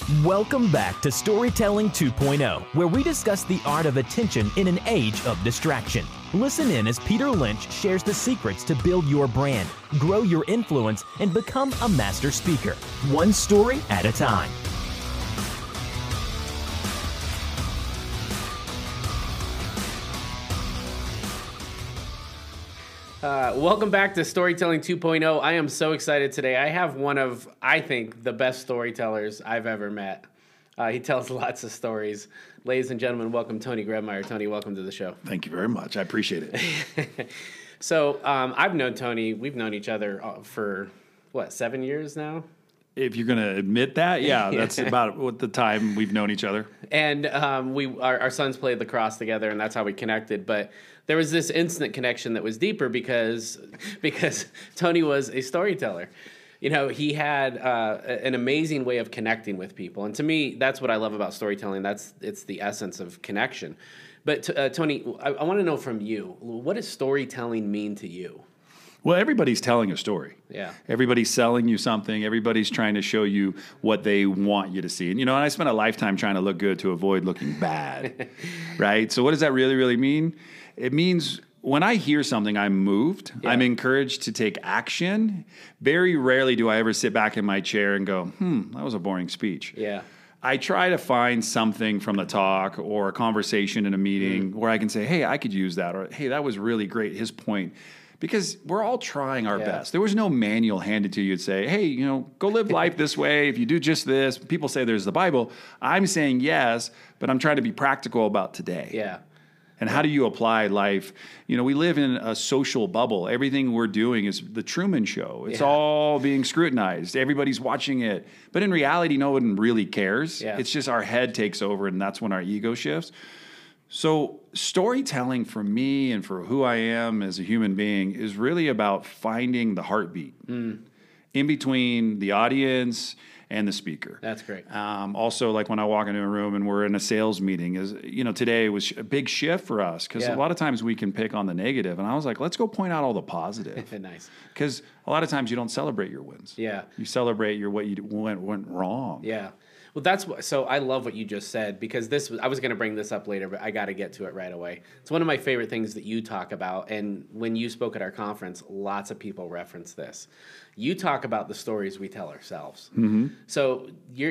Welcome back to Storytelling 2.0, where we discuss the art of attention in an age of distraction. Listen in as Peter Lynch shares the secrets to build your brand, grow your influence, and become a master speaker, one story at a time. Welcome back to Storytelling 2.0. I am so excited today. I have one of, I think, the best storytellers I've ever met. He tells lots of stories. Ladies and gentlemen, welcome Tony Grebmeier. Tony, welcome to the show. Thank you very much. I appreciate it. So I've known Tony. We've known each other for, 7 years now? If you're going to admit that, yeah, that's about what the time we've known each other. And our sons played lacrosse together, and that's how we connected. But there was this instant connection that was deeper because Tony was a storyteller. You know, he had an amazing way of connecting with people. And to me, that's what I love about storytelling. It's the essence of connection. But Tony, I want to know from you, what does storytelling mean to you? Well, everybody's telling a story. Yeah. Everybody's selling you something. Everybody's trying to show you what they want you to see. And, and I spent a lifetime trying to look good to avoid looking bad, right? So what does that really, really mean? It means when I hear something, I'm moved. Yeah. I'm encouraged to take action. Very rarely do I ever sit back in my chair and go, that was a boring speech. Yeah. I try to find something from the talk or a conversation in a meeting where I can say, hey, I could use that. Or, hey, that was really great, his point. Because we're all trying our best. There was no manual handed to you to say, hey, go live life this way. If you do just this, people say there's the Bible. I'm saying yes, but I'm trying to be practical about today. Yeah. And how do you apply life? We live in a social bubble. Everything we're doing is the Truman Show. It's all being scrutinized. Everybody's watching it. But in reality, no one really cares. Yeah. It's just our head takes over, and that's when our ego shifts. So storytelling for me and for who I am as a human being is really about finding the heartbeat in between the audience and the speaker. That's great. Also, like when I walk into a room and we're in a sales meeting, today was a big shift for us because a lot of times we can pick on the negative. And I was like, let's go point out all the positive. Nice. Because a lot of times you don't celebrate your wins. Yeah. You celebrate what you went wrong. Yeah. Well, so I love what you just said because I was going to bring this up later, but I got to get to it right away. It's one of my favorite things that you talk about. And when you spoke at our conference, lots of people reference this. You talk about the stories we tell ourselves. Mm-hmm. So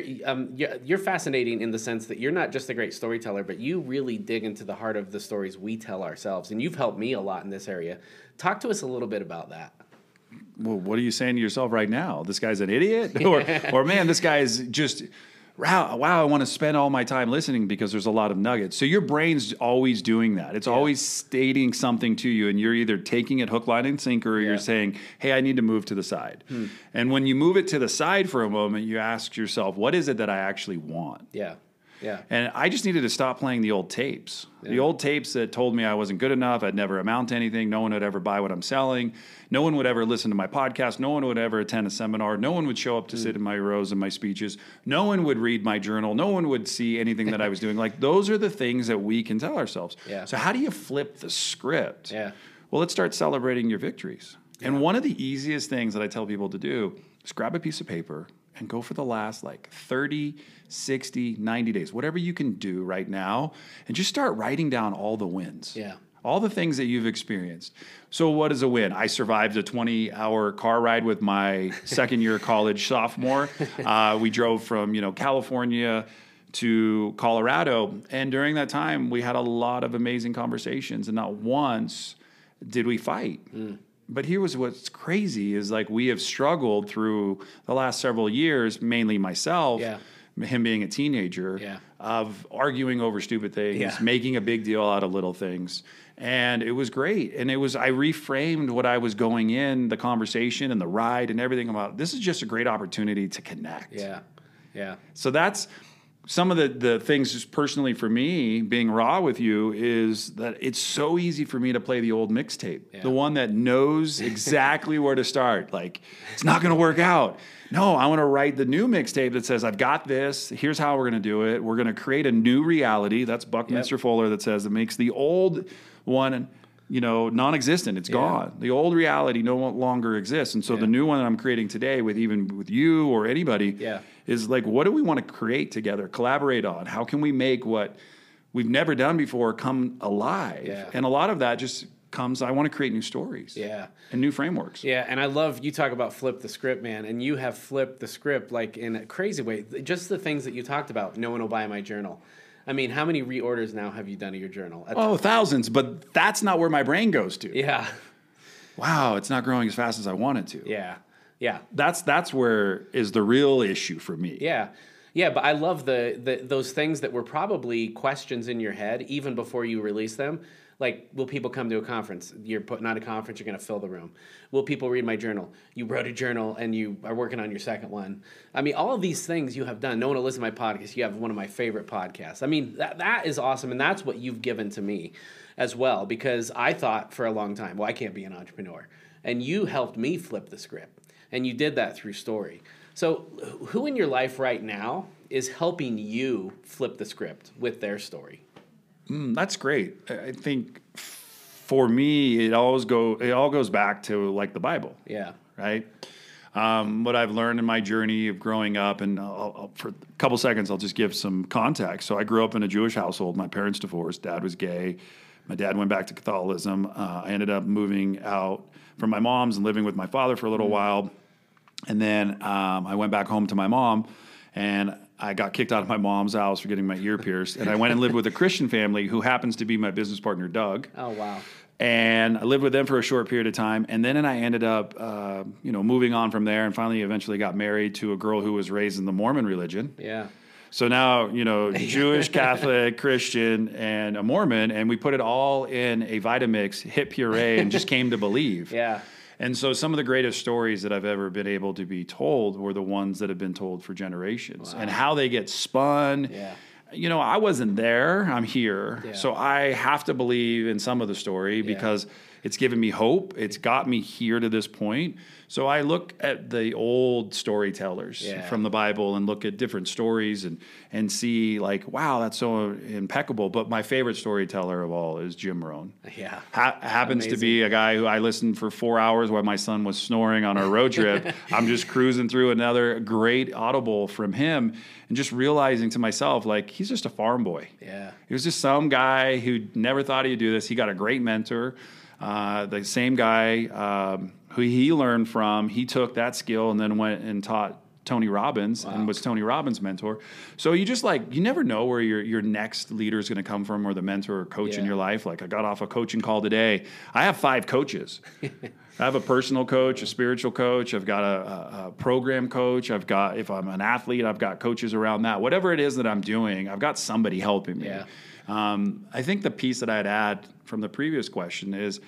you're fascinating in the sense that you're not just a great storyteller, but you really dig into the heart of the stories we tell ourselves. And you've helped me a lot in this area. Talk to us a little bit about that. Well, what are you saying to yourself right now? This guy's an idiot? Or man, this guy's just... Wow, I want to spend all my time listening because there's a lot of nuggets. So your brain's always doing that. It's always stating something to you, and you're either taking it hook, line, and sinker, or you're saying, hey, I need to move to the side. And when you move it to the side for a moment, you ask yourself, what is it that I actually want? Yeah. Yeah. And I just needed to stop playing the old tapes. Yeah. The old tapes that told me I wasn't good enough, I'd never amount to anything, no one would ever buy what I'm selling, no one would ever listen to my podcast, no one would ever attend a seminar, no one would show up to sit in my rows and my speeches, no one would read my journal, no one would see anything that I was doing. Like, those are the things that we can tell ourselves. Yeah. So how do you flip the script? Yeah. Well, let's start celebrating your victories. Yeah. And one of the easiest things that I tell people to do is grab a piece of paper and go for the last 30, 60, 90 days, whatever you can do right now, and just start writing down all the wins. Yeah. All the things that you've experienced. So what is a win? I survived a 20-hour car ride with my second-year college sophomore. We drove from California to Colorado, and during that time, we had a lot of amazing conversations, and not once did we fight. But here was what's crazy is we have struggled through the last several years, mainly myself, him being a teenager, of arguing over stupid things, making a big deal out of little things. And it was great. And I reframed what I was going in, the conversation and the ride and everything about, this is just a great opportunity to connect. Yeah. Yeah. So that's some of the things just personally for me, being raw with you, is that it's so easy for me to play the old mixtape, the one that knows exactly where to start. It's not going to work out. No, I want to write the new mixtape that says, I've got this. Here's how we're going to do it. We're going to create a new reality. That's Buckminster Fuller that says it makes the old one non-existent. It's gone. The old reality no longer exists. And so the new one that I'm creating today with you or anybody is like, what do we want to create together, collaborate on? How can we make what we've never done before come alive? Yeah. And a lot of that just comes, I want to create new stories and new frameworks. Yeah, and I love, you talk about flip the script, man, and you have flipped the script like in a crazy way. Just the things that you talked about, no one will buy my journal. I mean, how many reorders now have you done of your journal? Thousands, but that's not where my brain goes to. Yeah. Wow, it's not growing as fast as I want it to. Yeah. Yeah. That's where is the real issue for me. Yeah. Yeah, but I love those things that were probably questions in your head even before you release them. Like, will people come to a conference? You're putting on a conference, you're going to fill the room. Will people read my journal? You wrote a journal and you are working on your second one. I mean, all of these things you have done. No one will listen to my podcast. You have one of my favorite podcasts. I mean, that is awesome. And that's what you've given to me as well, because I thought for a long time, well, I can't be an entrepreneur. And you helped me flip the script. And you did that through story. So who in your life right now is helping you flip the script with their story? That's great. I think for me, it all goes back to like the Bible. Yeah. Right. What I've learned in my journey of growing up, and for a couple seconds, I'll just give some context. So I grew up in a Jewish household. My parents divorced. Dad was gay. My dad went back to Catholicism. I ended up moving out from my mom's and living with my father for a little while. And then I went back home to my mom, and I got kicked out of my mom's house for getting my ear pierced. And I went and lived with a Christian family who happens to be my business partner, Doug. Oh, wow. And I lived with them for a short period of time. And then I ended up, moving on from there and finally eventually got married to a girl who was raised in the Mormon religion. Yeah. So now, Jewish, Catholic, Christian, and a Mormon, and we put it all in a Vitamix hit puree and just came to believe. Yeah. And so some of the greatest stories that I've ever been able to be told were the ones that have been told for generations. Wow. And how they get spun. Yeah. I wasn't there. I'm here. Yeah. So I have to believe in some of the story because it's given me hope. It's got me here to this point. So I look at the old storytellers from the Bible and look at different stories and see like, wow, that's so impeccable. But my favorite storyteller of all is Jim Rohn. Yeah. Happens to be a guy who I listened for 4 hours while my son was snoring on our road trip. I'm just cruising through another great audible from him and just realizing to myself, like, he's just a farm boy. Yeah. He was just some guy who never thought he'd do this. He got a great mentor. The same guy who he learned from, he took that skill and then went and taught Tony Robbins and was Tony Robbins' mentor. So you just you never know where your next leader is going to come from or the mentor or coach in your life. Like I got off a coaching call today. I have 5 coaches. I have a personal coach, a spiritual coach. I've got a program coach. I've got, if I'm an athlete, I've got coaches around that. Whatever it is that I'm doing, I've got somebody helping me. Yeah. I think the piece that I'd add from the previous question is,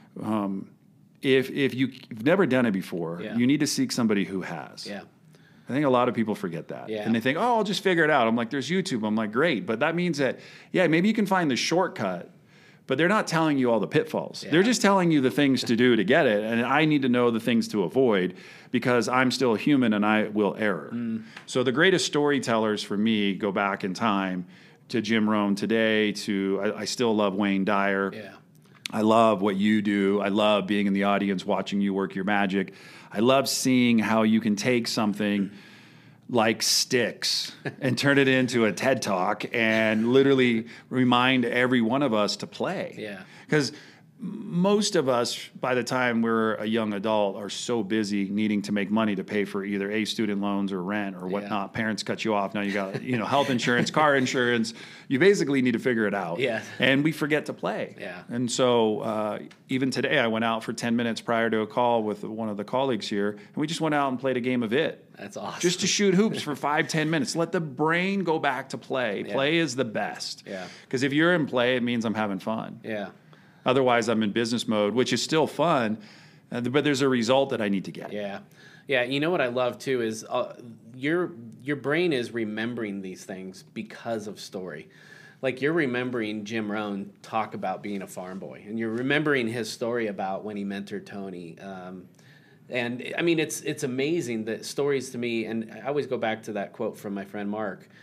if you've never done it before, you need to seek somebody who has. Yeah. I think a lot of people forget that. Yeah. And they think, oh, I'll just figure it out. I'm like, there's YouTube. I'm like, great. But that means that, maybe you can find the shortcut, but they're not telling you all the pitfalls. Yeah. They're just telling you the things to do to get it. And I need to know the things to avoid because I'm still human and I will err. So the greatest storytellers for me go back in time to Jim Rohn today, I still love Wayne Dyer. Yeah. I love what you do. I love being in the audience, watching you work your magic. I love seeing how you can take something like Sticks and turn it into a TED Talk and literally remind every one of us to play. Yeah. Because most of us, by the time we're a young adult, are so busy needing to make money to pay for either student loans or rent or whatnot. Parents cut you off. Now you got health insurance, car insurance. You basically need to figure it out. Yeah. And we forget to play. Yeah. And so even today, I went out for 10 minutes prior to a call with one of the colleagues here, and we just went out and played a game of it. That's awesome. Just to shoot hoops for 5-10 minutes. Let the brain go back to play. Yeah. Play is the best. Yeah. Because if you're in play, it means I'm having fun. Yeah. Otherwise, I'm in business mode, which is still fun, but there's a result that I need to get. Yeah. Yeah. You know what I love, too, is your brain is remembering these things because of story. Like you're remembering Jim Rohn talk about being a farm boy, and you're remembering his story about when he mentored Tony. And, I mean, it's amazing that stories to me, and I always go back to that quote from my friend Mark,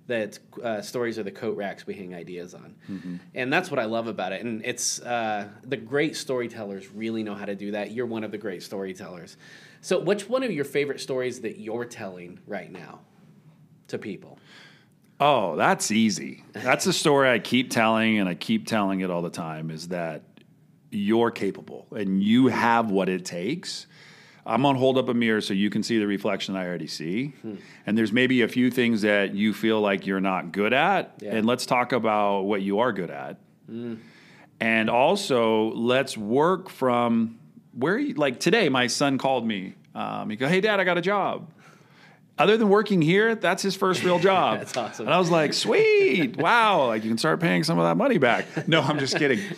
that stories are the coat racks we hang ideas on. And that's what I love about it. And it's the great storytellers really know how to do that. You're one of the great storytellers. So which one of your favorite stories that you're telling right now to people? Oh, that's easy. That's a story I keep telling, and I keep telling it all the time, is that you're capable and you have what it takes. I'm going to hold up a mirror so you can see the reflection I already see. And there's maybe a few things that you feel like you're not good at. Yeah. And let's talk about what you are good at. And also, let's work from where you, like today, my son called me. He goes, "Hey, Dad, I got a job." Other than working here, that's his first real job. That's awesome. And I was like, sweet, wow, like you can start paying some of that money back. No, I'm just kidding.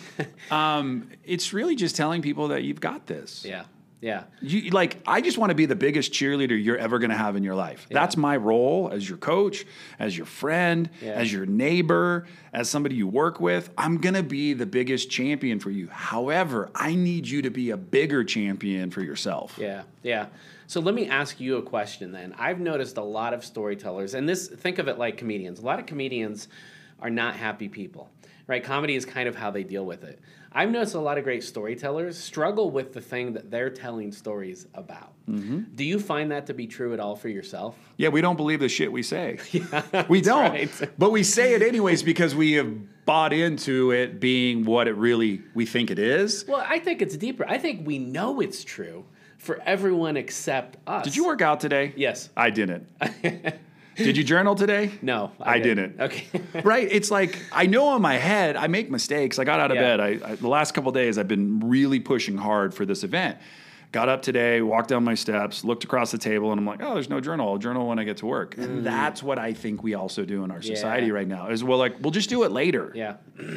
It's really just telling people that you've got this. Yeah. Yeah. You, like, I just want to be the biggest cheerleader you're ever going to have in your life. Yeah. That's my role as your coach, as your friend, as your neighbor, as somebody you work with. I'm going to be the biggest champion for you. However, I need you to be a bigger champion for yourself. Yeah, yeah. So let me ask you a question then. I've noticed a lot of storytellers, and this, think of it like comedians. A lot of comedians are not happy people, right? Comedy is kind of how they deal with it. I've noticed a lot of great storytellers struggle with the thing that they're telling stories about. Do you find that to be true at all for yourself? Yeah, we don't believe the shit we say. We don't. Right. But we say it anyways because we have bought into it being what it really we think it is. Well, I think it's deeper. I think we know it's true for everyone except us. Did you work out today? Yes. I didn't. Did you journal today? No, I didn't. Okay. Right? It's like, I know in my head, I make mistakes. I got out of bed. I the last couple of days, I've been really pushing hard for this event. Got up today, walked down my steps, looked across the table, and I'm like, oh, there's no journal. I'll journal when I get to work. And that's what I think we also do in our society right now, is we'll just do it later. Yeah.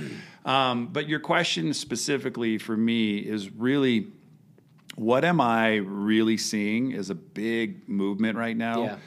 But your question specifically for me is really, what am I really seeing is a big movement right now. Yeah.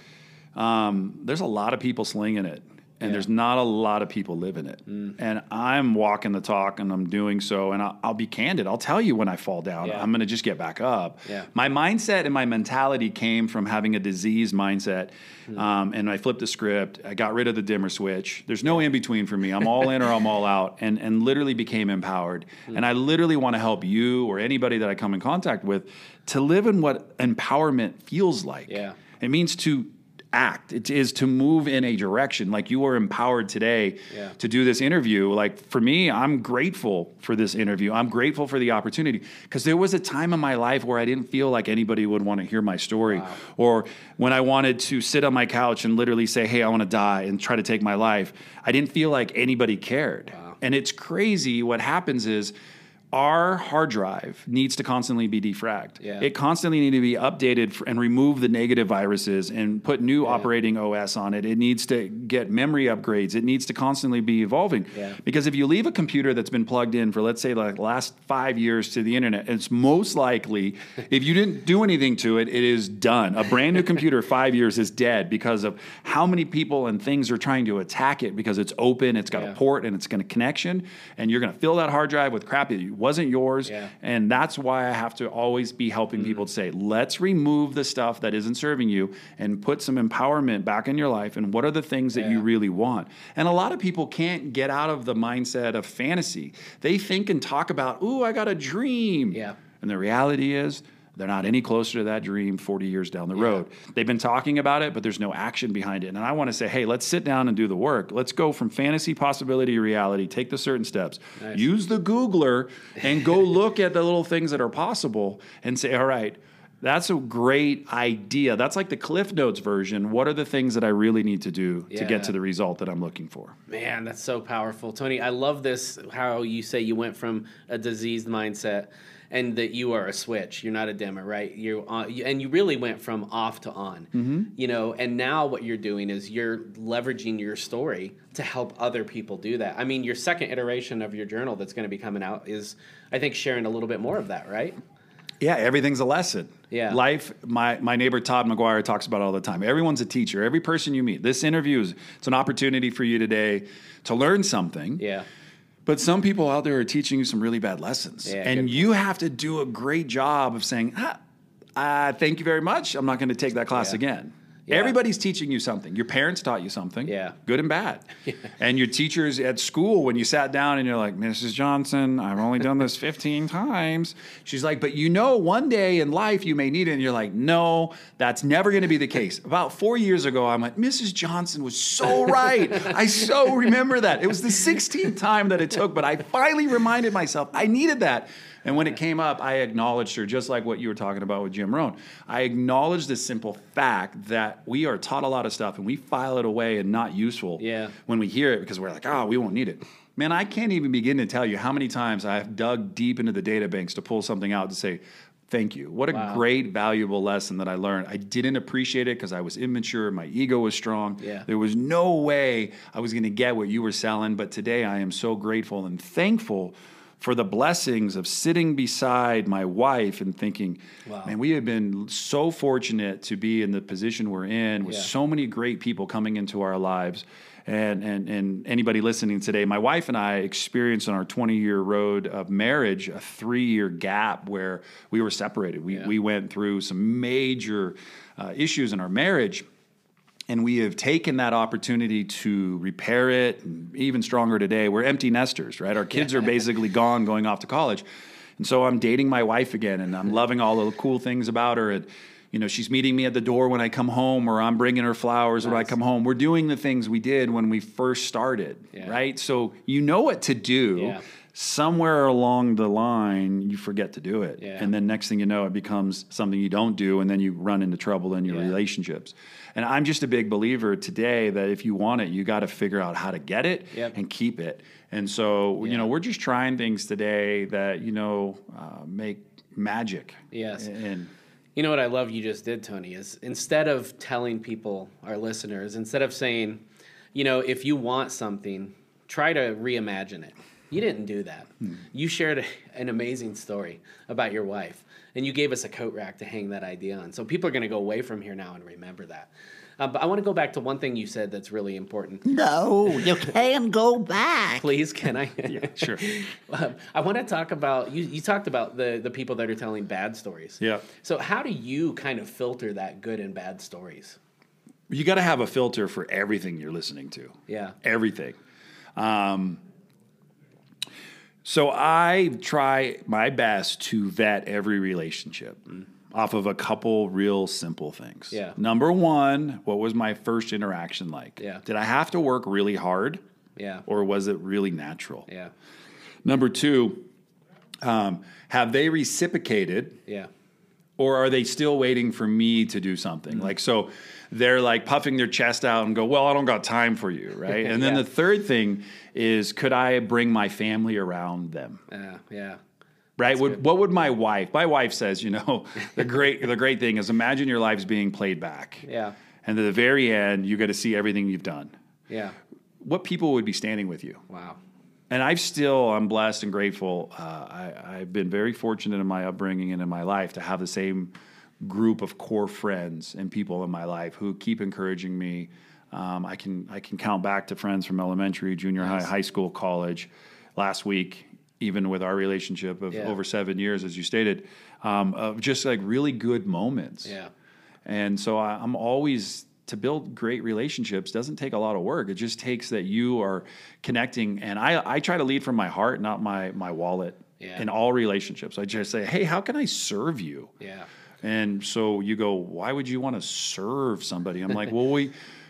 There's a lot of people slinging it, and there's not a lot of people living it. And I'm walking the talk, and I'm doing so, and I'll be candid. I'll tell you when I fall down. I'm going to just get back up. Yeah. My mindset and my mentality came from having a diseased mindset, and I flipped the script. I got rid of the dimmer switch. There's no in between for me. I'm all in or I'm all out, and literally became empowered. And I literally want to help you or anybody that I come in contact with to live in what empowerment feels like. Yeah. It means to act. It is to move in a direction. Like you were empowered today to do this interview. Like for me, I'm grateful for this interview. I'm grateful for the opportunity because there was a time in my life where I didn't feel like anybody would want to hear my story, or when I wanted to sit on my couch and literally say, hey, I want to die and try to take my life. I didn't feel like anybody cared. And it's crazy. What happens is our hard drive needs to constantly be defragged. It constantly needs to be updated and remove the negative viruses and put new operating OS on it. It needs to get memory upgrades. It needs to constantly be evolving. Because if you leave a computer that's been plugged in for, let's say, like the last 5 years to the internet, it's most likely, if you didn't do anything to it, it is done. A brand new computer 5 years is dead because of how many people and things are trying to attack it because it's open, it's got a port, and it's got a connection, and you're going to fill that hard drive with crap that wasn't yours. And that's why I have to always be helping people to say, let's remove the stuff that isn't serving you and put some empowerment back in your life. And what are the things that you really want? And a lot of people can't get out of the mindset of fantasy. They think and talk about, ooh, I got a dream. And the reality is, they're not any closer to that dream 40 years down the road. They've been talking about it, but there's no action behind it. And I want to say, hey, let's sit down and do the work. Let's go from fantasy, possibility, to reality. Take the certain steps. Use the Googler and go look at the little things that are possible and say, all right, that's a great idea. That's like the Cliff Notes version. What are the things that I really need to do to get to the result that I'm looking for? Man, that's so powerful. Tony, I love this, how you say you went from a diseased mindset and that you are a switch. You're not a dimmer, right? You're on, and you really went from off to on, you know, and now what you're doing is you're leveraging your story to help other people do that. I mean, your second iteration of your journal that's going to be coming out is, I think, sharing a little bit more of that, right? Yeah, everything's a lesson. Life, my neighbor Todd McGuire talks about it all the time. Everyone's a teacher. Every person you meet. This interview it's an opportunity for you today to learn something. But some people out there are teaching you some really bad lessons. And you have to do a great job of saying, thank you very much. I'm not going to take that class again. Yeah. Everybody's teaching you something. Your parents taught you something, Yeah. good and bad. And your teachers at school, when you sat down and you're like, Mrs. Johnson, I've only done this 15 times. She's like, but one day in life you may need it. And you're like, no, that's never going to be the case. About 4 years ago, I'm like, Mrs. Johnson was so right. I so remember that. It was the 16th time that it took, but I finally reminded myself I needed that. And when it came up, I acknowledged her, just like what you were talking about with Jim Rohn. I acknowledged the simple fact that we are taught a lot of stuff and we file it away and not useful when we hear it because we're like, we won't need it. Man, I can't even begin to tell you how many times I've dug deep into the data banks to pull something out to say, thank you. What a great, valuable lesson that I learned. I didn't appreciate it because I was immature. My ego was strong. Yeah. There was no way I was going to get what you were selling. But today I am so grateful and thankful for the blessings of sitting beside my wife and thinking, man, we have been so fortunate to be in the position we're in with so many great people coming into our lives. And anybody listening today, my wife and I experienced on our 20-year road of marriage a 3-year gap where we were separated. We went through some major issues in our marriage. And we have taken that opportunity to repair it. And even stronger today, we're empty nesters, right? Our kids are basically gone, going off to college. And so I'm dating my wife again, and I'm loving all the cool things about her. And, she's meeting me at the door when I come home, or I'm bringing her flowers when I come home. We're doing the things we did when we first started, right? So you know what to do. Yeah. Somewhere along the line, you forget to do it. Yeah. And then next thing you know, it becomes something you don't do, and then you run into trouble in your relationships. And I'm just a big believer today that if you want it, you got to figure out how to get it and keep it. And so, we're just trying things today that, make magic. Yes. And you know what I love you just did, Tony, is instead of telling people, our listeners, instead of saying, if you want something, try to reimagine it. You didn't do that. You shared an amazing story about your wife, and you gave us a coat rack to hang that idea on. So people are going to go away from here now and remember that. But I want to go back to one thing you said that's really important. No, you can't go back. Please, can I? Yeah, sure. I want to talk about, you talked about the people that are telling bad stories. Yeah. So how do you kind of filter that good and bad stories? You got to have a filter for everything you're listening to. Yeah. Everything. So I try my best to vet every relationship off of a couple real simple things. Yeah. Number one, what was my first interaction like? Yeah. Did I have to work really hard? Yeah. Or was it really natural? Yeah. Number two, have they reciprocated? Yeah. Or are they still waiting for me to do something? Like, so they're like puffing their chest out and go, well, I don't got time for you, right? And then the third thing is, could I bring my family around them? Yeah. Right? What would my wife says, the great thing is, imagine your life's being played back. Yeah. And at the very end, you got to see everything you've done. Yeah. What people would be standing with you? Wow. And I'm blessed and grateful. I've been very fortunate in my upbringing and in my life to have the same group of core friends and people in my life who keep encouraging me. I can count back to friends from elementary, junior high, high school, college. Last week, even with our relationship of over 7 years, as you stated, of just like really good moments. Yeah. And so I'm always, to build great relationships doesn't take a lot of work. It just takes that you are connecting. And I try to lead from my heart, not my wallet in all relationships. I just say, hey, how can I serve you? Yeah. And so you go, why would you want to serve somebody? I'm like, well,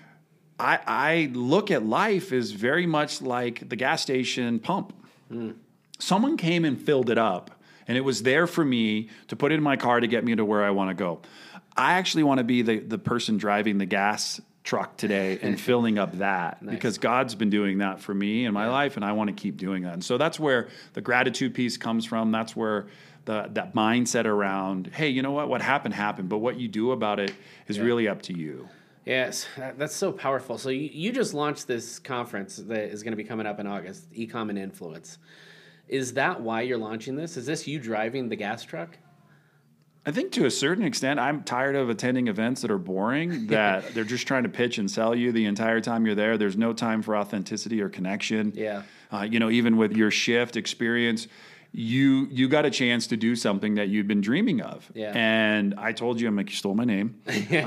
I look at life as very much like the gas station pump. Someone came and filled it up, and it was there for me to put in my car to get me to where I want to go. I actually want to be the person driving the gas truck today and filling up that because God's been doing that for me in my life, and I want to keep doing that. And so that's where the gratitude piece comes from. That's where that mindset around, hey, you know what happened, but what you do about it is really up to you. Yes, that's so powerful. So you just launched this conference that is going to be coming up in August, Ecom and Influence. Is that why you're launching this? Is this you driving the gas truck? I think to a certain extent, I'm tired of attending events that are boring, that they're just trying to pitch and sell you the entire time you're there. There's no time for authenticity or connection. Yeah. Even with your shift experience, you got a chance to do something that you'd been dreaming of. Yeah. And I told you, I'm like, you stole my name.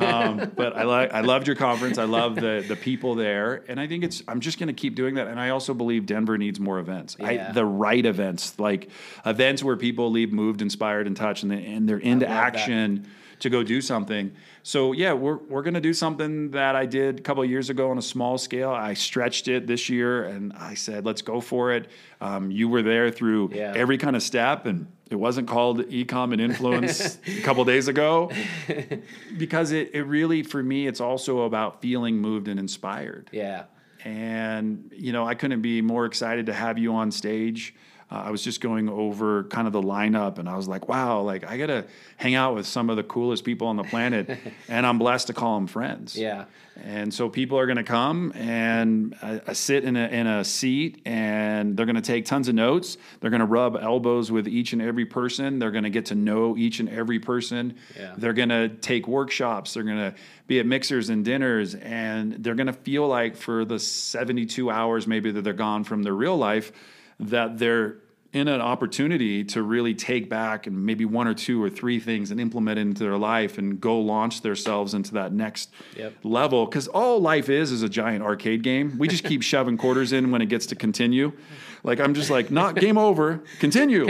But I loved your conference. I love the people there. And I think I'm just going to keep doing that. And I also believe Denver needs more events. Yeah. The right events, like events where people leave moved, inspired, and touched, and they're into action to go do something. So yeah, we're going to do something that I did a couple of years ago on a small scale. I stretched it this year, and I said, let's go for it. You were there through every kind of step, and it wasn't called Ecom and Influence a couple of days ago, because it really, for me, it's also about feeling moved and inspired. Yeah. And, I couldn't be more excited to have you on stage. I was just going over kind of the lineup, and I was like, wow, like I got to hang out with some of the coolest people on the planet, and I'm blessed to call them friends. Yeah. And so people are going to come and sit in a seat, and they're going to take tons of notes. They're going to rub elbows with each and every person. They're going to get to know each and every person. Yeah. They're going to take workshops. They're going to be at mixers and dinners, and they're going to feel like for the 72 hours maybe that they're gone from their real life, that they're in an opportunity to really take back and maybe one or two or three things and implement it into their life and go launch themselves into that next level. Because all life is a giant arcade game. We just keep shoving quarters in when it gets to continue. Like, I'm just like, not game over, continue.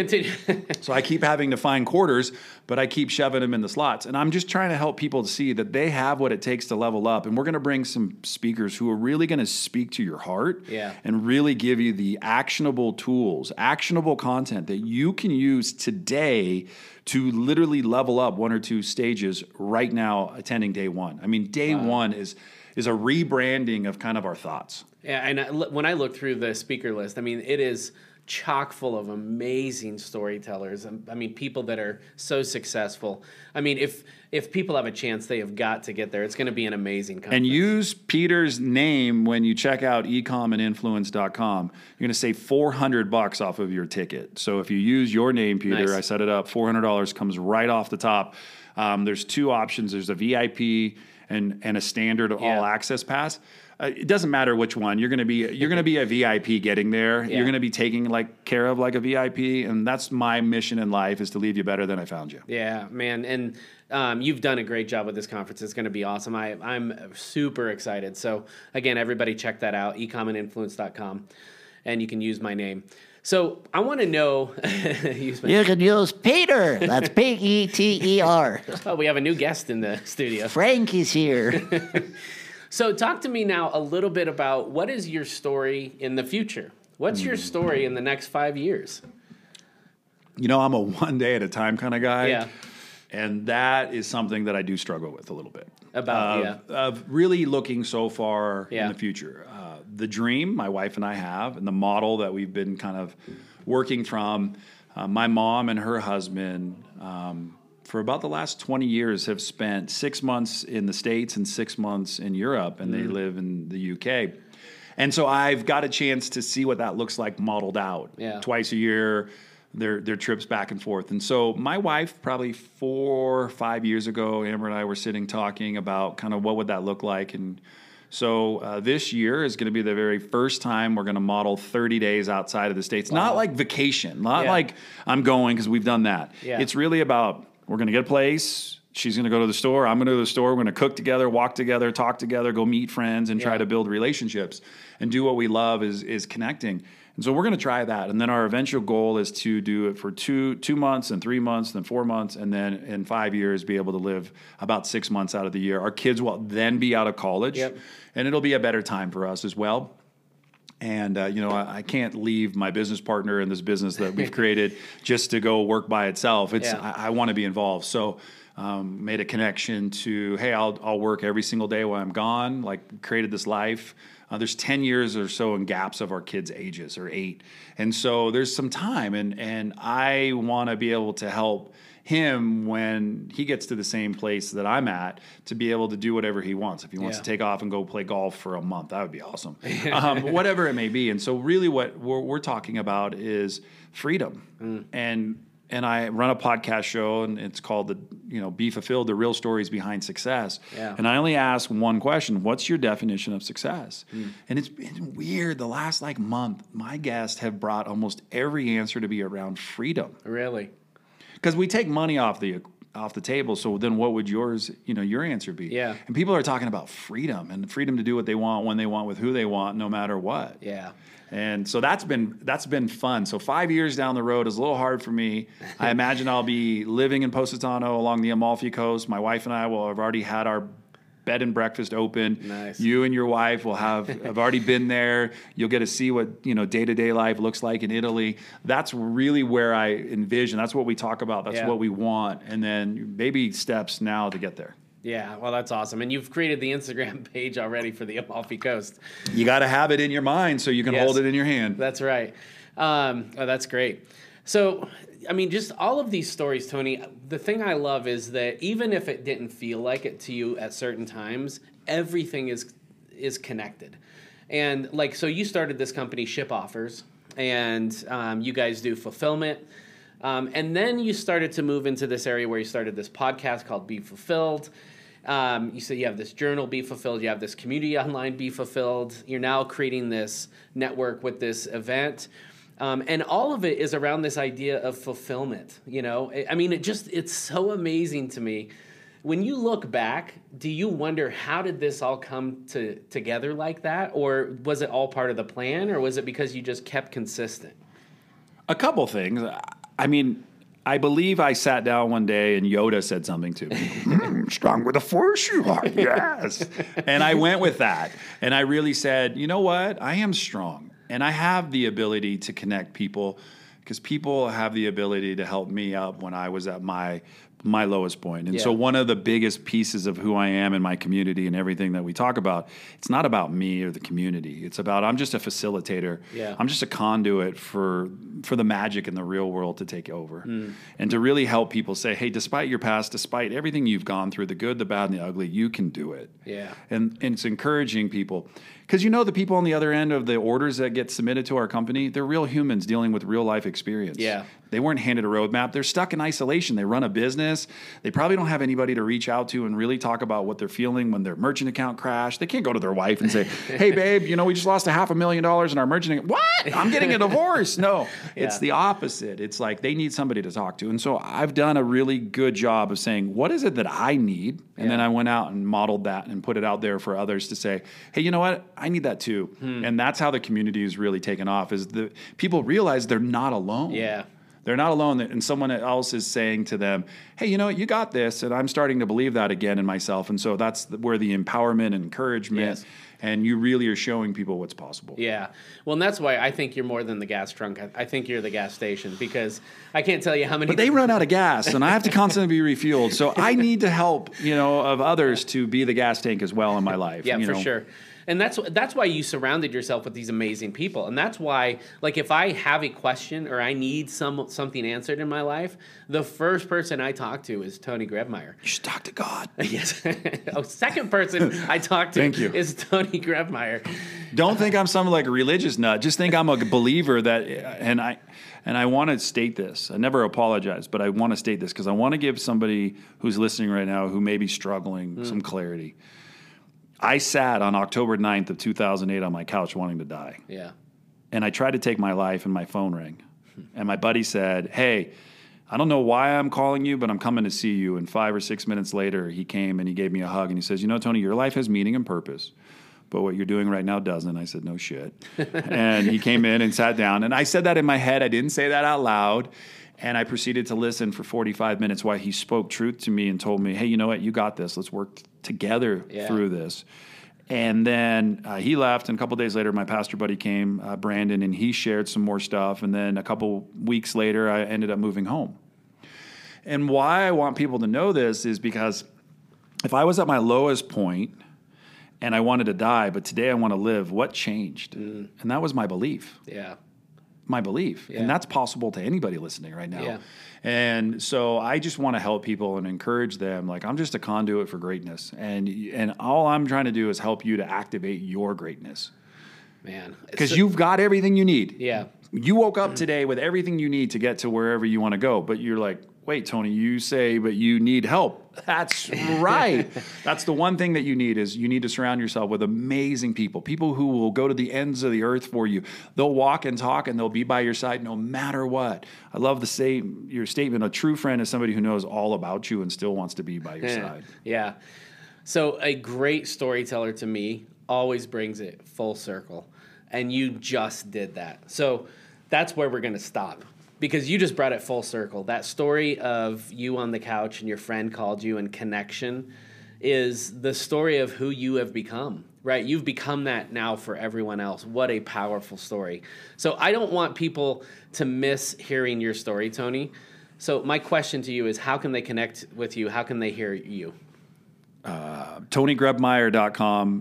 So I keep having to find quarters, but I keep shoving them in the slots. And I'm just trying to help people to see that they have what it takes to level up. And we're going to bring some speakers who are really going to speak to your heart and really give you the actionable tools, actionable content that you can use today to literally level up one or two stages right now attending day one. I mean, day one is a rebranding of kind of our thoughts. Yeah, and when I look through the speaker list, I mean, it is chock full of amazing storytellers. I mean, people that are so successful. I mean, if people have a chance, they have got to get there. It's going to be an amazing conference. And use Peter's name when you check out ecomandinfluence.com. You're going to save $400 off of your ticket. So if you use your name, Peter, Nice. I set it up, $400 comes right off the top. There's two options. There's a VIP and a standard all access pass. It doesn't matter which one. You're going to be a VIP getting there. Yeah. You're going to be taken care of like a VIP, and that's my mission in life, is to leave you better than I found you. Yeah, man, and you've done a great job with this conference. It's going to be awesome. I'm super excited. So again, everybody check that out, ecomandinfluence.com, and you can use my name. So I want to know. You can use Peter. That's Peter. Oh, we have a new guest in the studio. Frankie's here. So talk to me now a little bit about what is your story in the future? What's your story in the next 5 years? I'm a one day at a time kind of guy. Yeah. And that is something that I do struggle with a little bit. Of really looking so far in the future. The dream my wife and I have, and the model that we've been kind of working from, my mom and her husband, for about the last 20 years, have spent 6 months in the States and 6 months in Europe, and they live in the UK. And so I've got a chance to see what that looks like modeled out. Twice a year, their trips back and forth. And so my wife, probably 4 or 5 years ago, Amber and I were sitting talking about kind of what would that look like. And so this year is going to be the very first time we're going to model 30 days outside of the States. Not like vacation, not like I'm going, because we've done that. It's really about, we're going to get a place. She's going to go to the store. I'm going to go to the store. We're going to cook together, walk together, talk together, go meet friends, and try to build relationships and do what we love is connecting. And so we're going to try that. And then our eventual goal is to do it for 2 months and 3 months, then 4 months, and then in 5 years be able to live about 6 months out of the year. Our kids will then be out of college, and it'll be a better time for us as well. And, I can't leave my business partner in this business that we've created just to go work by itself. I want to be involved. So made a connection to, hey, I'll work every single day while I'm gone, created this life. There's 10 years or so in gaps of our kids' ages, or 8. And so there's some time, and I want to be able to help him when he gets to the same place that I'm at, to be able to do whatever he wants. If he wants to take off and go play golf for a month, that would be awesome. Whatever it may be. And so really what we're talking about is freedom. And and I run a podcast show, and it's called Be Fulfilled, the real stories behind success. Yeah. And I only ask one question: what's your definition of success? And it's been weird. The last month, my guests have brought almost every answer to be around freedom. Really? Because we take money off the table. So then what would your answer be? Yeah. And people are talking about freedom and freedom to do what they want, when they want, with who they want, no matter what. Yeah. And so that's been fun. So 5 years down the road is a little hard for me. I imagine I'll be living in Positano along the Amalfi Coast. My wife and I will have already had our bed and breakfast open. Nice. You and your wife will have already been there. You'll get to see what day-to-day life looks like in Italy. That's really where I envision. That's what we talk about. That's what we want. And then baby steps now to get there. Yeah, well, that's awesome. And you've created the Instagram page already for the Amalfi Coast. You got to have it in your mind so you can hold it in your hand. That's right. That's great. So, I mean, just all of these stories, Tony, the thing I love is that even if it didn't feel like it to you at certain times, everything is connected. And so you started this company, Ship Offers, and you guys do fulfillment. And then you started to move into this area where you started this podcast called Be Fulfilled. You said you have this journal, Be Fulfilled. You have this community online, Be Fulfilled. You're now creating this network with this event. And all of it is around this idea of fulfillment. I mean, it's so amazing to me. When you look back, do you wonder how did this all come together like that? Or was it all part of the plan? Or was it because you just kept consistent? A couple things. I mean, I believe I sat down one day and Yoda said something to me. Strong with the force you are, yes. And I went with that. And I really said, you know what? I am strong. And I have the ability to connect people, because people have the ability to help me up when I was at my lowest point. And so one of the biggest pieces of who I am in my community and everything that we talk about, it's not about me or the community. It's about, I'm just a facilitator. Yeah. I'm just a conduit for the magic in the real world to take over. And to really help people say, hey, despite your past, despite everything you've gone through, the good, the bad, and the ugly, you can do it. Yeah. And it's encouraging people. Because the people on the other end of the orders that get submitted to our company, they're real humans dealing with real life experience. Yeah. They weren't handed a roadmap. They're stuck in isolation. They run a business. They probably don't have anybody to reach out to and really talk about what they're feeling when their merchant account crashed. They can't go to their wife and say, hey, babe, we just lost $500,000 in our merchant account. What? I'm getting a divorce. No, it's the opposite. It's like they need somebody to talk to. And so I've done a really good job of saying, what is it that I need? And then I went out and modeled that and put it out there for others to say, hey, you know what? I need that too. And that's how the community is really taken off, is the people realize they're not alone. Yeah. They're not alone, and someone else is saying to them, hey, you got this, and I'm starting to believe that again in myself. And so that's where the empowerment and encouragement, and you really are showing people what's possible. Yeah. Well, and that's why I think you're more than the gas trunk. I think you're the gas station, because I can't tell you how many... But they run out of gas, and I have to constantly be refueled. So I need to help, of others to be the gas tank as well in my life. Yeah, for sure. And that's why you surrounded yourself with these amazing people. And that's why, if I have a question or I need something answered in my life, the first person I talk to is Tony Grebmeier. You should talk to God. Yes. Second person I talk to is Tony Grebmeier. Don't think I'm some religious nut. Just think I'm a believer that, and I want to state this. I never apologize, but I want to state this because I want to give somebody who's listening right now who may be struggling some clarity. I sat on October 9th of 2008 on my couch wanting to die. Yeah. And I tried to take my life, and my phone rang. And my buddy said, hey, I don't know why I'm calling you, but I'm coming to see you. And 5 or 6 minutes later, he came and he gave me a hug. And he says, Tony, your life has meaning and purpose, but what you're doing right now doesn't. I said, no shit. And he came in and sat down. And I said that in my head. I didn't say that out loud. And I proceeded to listen for 45 minutes while he spoke truth to me and told me, hey, you know what? You got this. Let's work together through this. And then he left, and a couple days later, my pastor buddy came, Brandon, and he shared some more stuff. And then a couple weeks later, I ended up moving home. And why I want people to know this is because if I was at my lowest point and I wanted to die, but today I want to live, what changed? And that was my belief. Yeah. My belief. Yeah. And that's possible to anybody listening right now. Yeah. And so I just want to help people and encourage them. I'm just a conduit for greatness. And all I'm trying to do is help you to activate your greatness. Man. Because you've got everything you need. Yeah. You woke up today with everything you need to get to wherever you want to go, but you're like, wait, Tony, you say, but you need help. That's right. That's the one thing that you need is you need to surround yourself with amazing people who will go to the ends of the earth for you. They'll walk and talk and they'll be by your side no matter what. I love your statement. A true friend is somebody who knows all about you and still wants to be by your side. Yeah. So a great storyteller to me always brings it full circle. And you just did that. So that's where we're going to stop. Because you just brought it full circle. That story of you on the couch and your friend called you and connection is the story of who you have become, right? You've become that now for everyone else. What a powerful story. So I don't want people to miss hearing your story, Tony. So my question to you is, how can they connect with you? How can they hear you? TonyGrebmeier.com.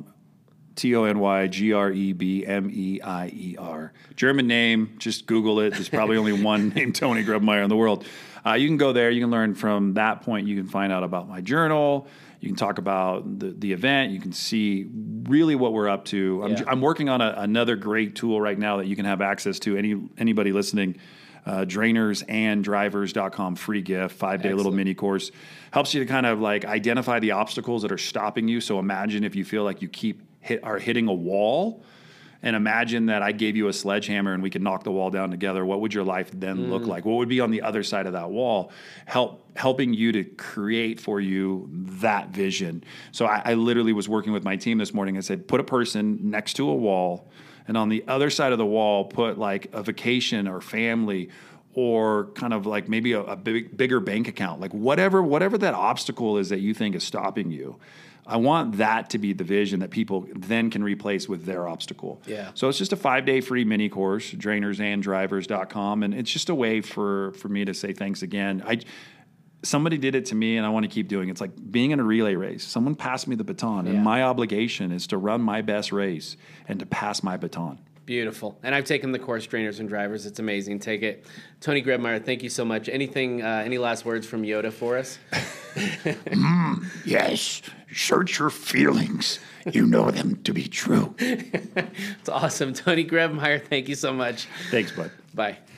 TonyGrebmeier. German name, just Google it. There's probably only one named Tony Grebmeier in the world. You can go there. You can learn from that point. You can find out about my journal. You can talk about the event. You can see really what we're up to. I'm working on another great tool right now that you can have access to. Anybody listening, drainersandDrivers.com, free gift, 5-day little mini course. Helps you to kind of like identify the obstacles that are stopping you. So imagine if you feel like you are hitting a wall, and imagine that I gave you a sledgehammer and we could knock the wall down together. What would your life then look like? What would be on the other side of that wall? Helping you to create for you that vision. So I literally was working with my team this morning. I said, put a person next to a wall, and on the other side of the wall, put like a vacation or family, or kind of like maybe a bigger bank account, like whatever that obstacle is that you think is stopping you. I want that to be the vision that people then can replace with their obstacle. Yeah. So it's just a 5-day free mini course, drainersanddrivers.com. And it's just a way for me to say thanks again. Somebody did it to me, and I want to keep doing it. It's like being in a relay race. Someone passed me the baton, and my obligation is to run my best race and to pass my baton. Beautiful. And I've taken the course, Drainers and Drivers. It's amazing. Take it. Tony Grebmeier, thank you so much. Any last words from Yoda for us? Yes. Search your feelings. You know them to be true. It's awesome. Tony Grebmeier, thank you so much. Thanks, bud. Bye.